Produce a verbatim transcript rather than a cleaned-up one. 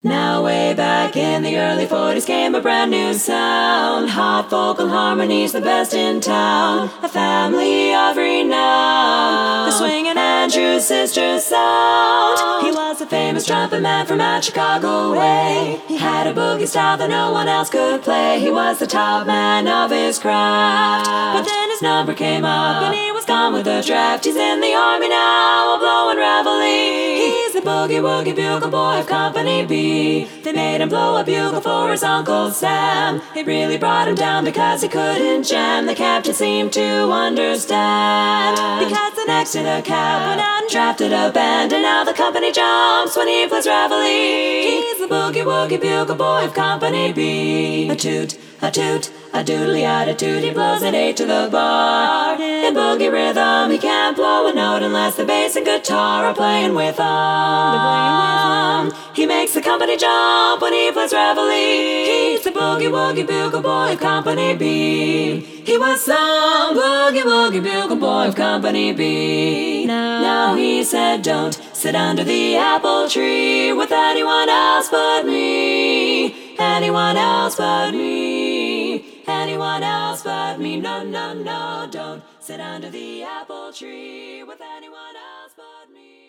Now way back in the early forties came a brand new sound. Hot vocal harmonies, the best in town. A family of renown, the swinging Andrew Sisters sound. He was a famous trumpet man from out Chicago way. He had a boogie style that no one else could play. He was the top man of his craft, but then his number came up and he was gone with the draft. He's in the army now, blowing reveille. He's the boogie woogie bugle boy of Company B. They made him blow a bugle for his Uncle Sam. It really brought him down because he couldn't jam. The captain seemed to understand, because the next to the cab went out and drafted a band. And now the company jumps when he plays reveille. He's the boogie woogie bugle boy of Company B. A toot, a toot, a doodly attitude, he blows an eight to the bar. In boogie rhythm, he can't blow a note unless the bass and guitar are playing with him. He makes the company jump when he plays reveille. He's the boogie woogie bugle boy of Company B. He was some boogie woogie bugle boy of Company B. Now, now he said, don't sit under the apple tree with anyone else but me. Anyone else but me. Anyone else but me. No, no, no, don't sit under the apple tree with anyone else but me.